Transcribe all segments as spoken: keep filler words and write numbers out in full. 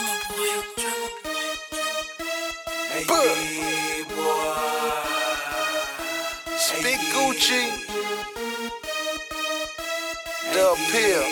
Hey, boy. Big Gucci, Dub Pill,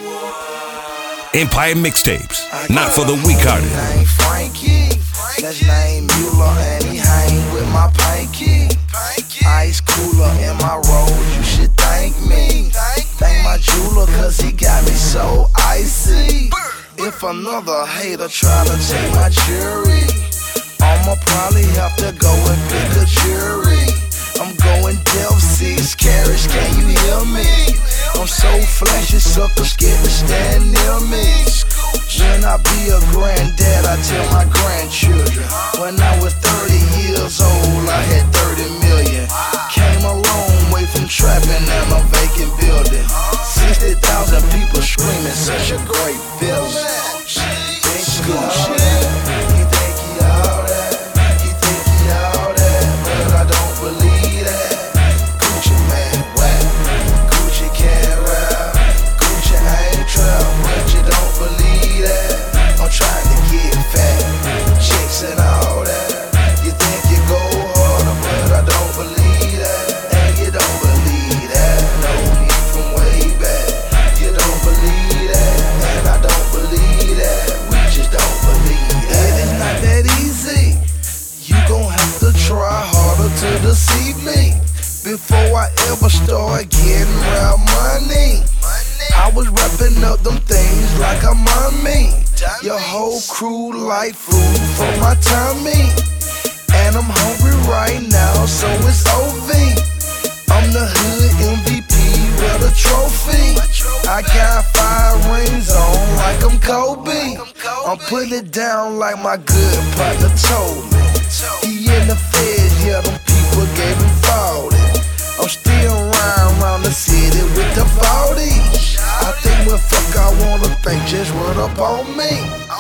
Empire Mixtapes, not for the weak-hearted. Name Frankie, that's name Mueller, and he hang with my pinky. Ice cooler in my road, you should thank me. Thank my jeweler, cause he got me so icy. If another hater try to take my jury, I'ma probably have to go and pick a jury. I'm going Delph six carriage, can you hear me? I'm so flashy, suckers scared to stand near me. When I be a granddad, I tell my grandchildren. When I was thirty years old, I had thirty million. Came a long way from trapping in a vacant building. sixty thousand people screaming, such a great feeling. Big Gucci, he think he all that, he think he all that, but I don't believe that. Gucci man whack, Gucci can't rap, Gucci ain't trap, but you don't believe that. I'm trying to get fat, chicks and all that. You think you go harder, but I don't believe that. And you don't believe that. Know me from way back. You don't believe that, and I don't believe that. We just don't believe that. It is not that easy. You gon' have to try harder to deceive me. Before I ever start getting rap money, I was wrapping up them things like a mommy. Your whole crew like food for my tummy. And I'm hungry right now, so it's O V. I'm the hood M V P with a trophy. I got five rings on like I'm Kobe. I'm putting it down like my good partner told me. He in the feds, yeah, them people gave him forty. I'm still riding around the city with the forty. I think when fuck I wanna think, just run up on me.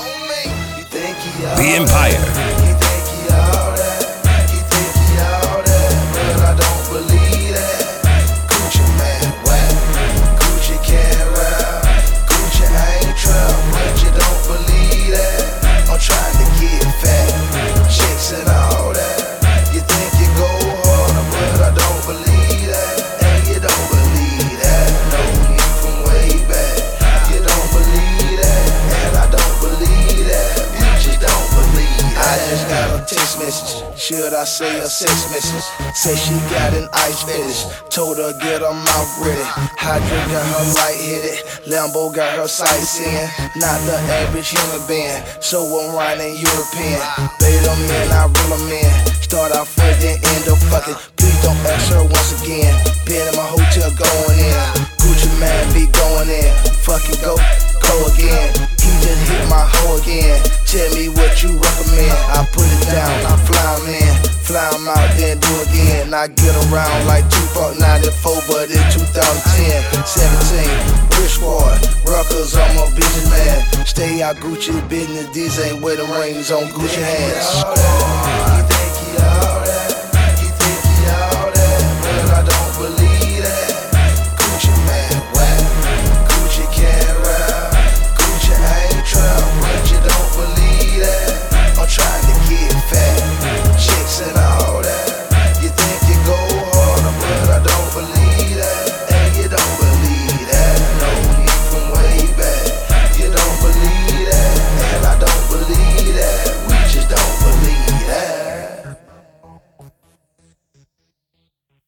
You think he all The Empire. that? You think he all that? You think he all that? But I don't believe that. Gucci man whack, Gucci can't rap, Gucci ain't trap, but you don't believe that. I'm trying to get fat, chicks and all that. You think you go harder, but I don't believe that. And you don't believe that. Know me from way back. You don't believe that, and I don't believe that. We just don't believe that. I just got a text message, should I say a sex message? Say she got an ice fetish, told her get her mouth ready. Hydra got her light-headed, Lambo got her sightseeing. Not the average human being, so I'm riding European. Bait them in, I roll them in. Start off first, then end up fucking. Please don't ask her once again. Been in my hotel going in. Gucci man be going in. Fucking go, go again. He just hit my hoe again. Tell me what you recommend. I put it down, I fly him in. Fly him out, then do again. I get around like Tupac ninety-four, but in two thousand ten, seventeen, Rich Squad, Ruckers, I'm a businessman. Stay out Gucci business, these ain't wedding rings on Gucci hands.